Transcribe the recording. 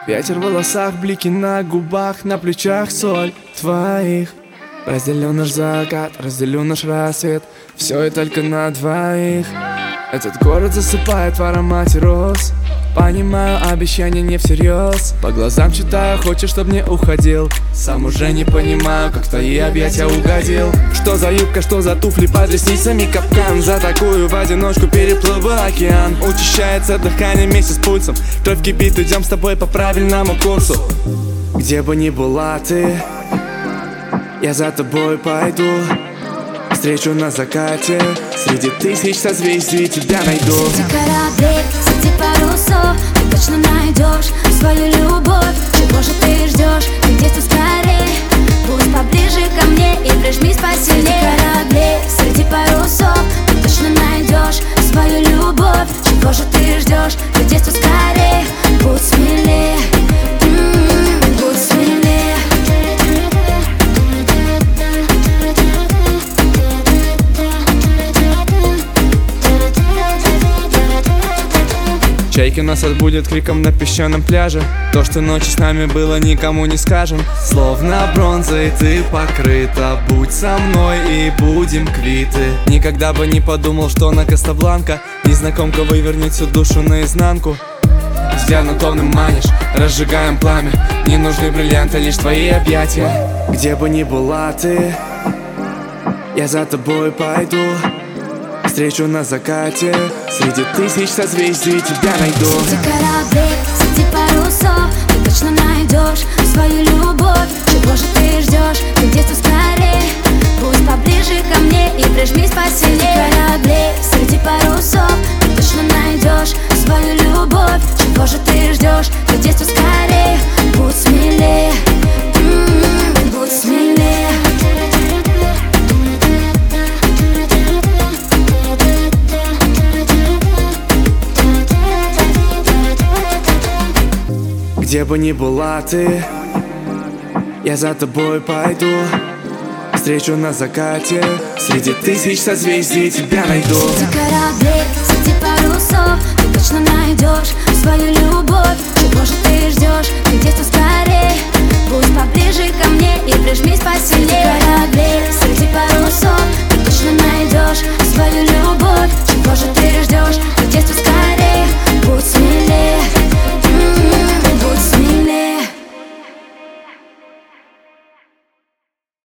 Ветер в волосах, блики на губах, на плечах соль твоих. Разделю наш закат, разделю наш рассвет, все и только на двоих. Этот город засыпает в аромате роз. Понимаю, обещания не всерьез. По глазам читаю, хочешь, чтоб не уходил. Сам уже не понимаю, как в твои объятия угодил. Что за юбка, что за туфли, под ресницами капкан. За такую в одиночку переплыл бы океан. Учащается дыхание вместе с пульсом. Кровь кипит, идем с тобой по правильному курсу. Где бы ни была ты, я за тобой пойду. Встречу на закате, среди тысяч созвездий тебя найду. Среди кораблей, среди парусов ты точно найдешь свою любовь. Чего же ты ждешь? Ты действуй скорей, будь поближе ко мне и прижмись посильнее. Среди кораблей, среди парусов ты точно найдешь свою любовь. Чего же ты ждешь? Ты действуй скорей, будь смелее, будь смелее. Чайки нас отбудет криком на песчаном пляже. То, что ночью с нами было, никому не скажем. Словно бронзой ты покрыта, будь со мной и будем квиты. Никогда бы не подумал, что на Кастабланка незнакомка вывернет всю душу наизнанку. Взглядом томным манишь, разжигаем пламя. Не нужны бриллианты, лишь твои объятия. Где бы ни была ты, я за тобой пойду. Встречу на закате, среди тысяч созвездий тебя найду. Среди кораблей, среди парусов ты точно найдешь свою любовь. Чего же ты ждешь? Ты действуй скорей, будь поближе ко мне и прижмись посильнее. Среди кораблей, среди парусов ты точно найдешь свою любовь. Чего же ты ждешь? Ты действуй скорей, будь смелее, будь смелее. Где бы ни была ты, я за тобой пойду. Встречу на закате, среди тысяч созвездий тебя найду. Среди кораблей, среди парусов ты точно найдешь свою любовь. Чего же ты ждешь? Ты действуй скорей, будь поближе ко мне и прижмись посильнее.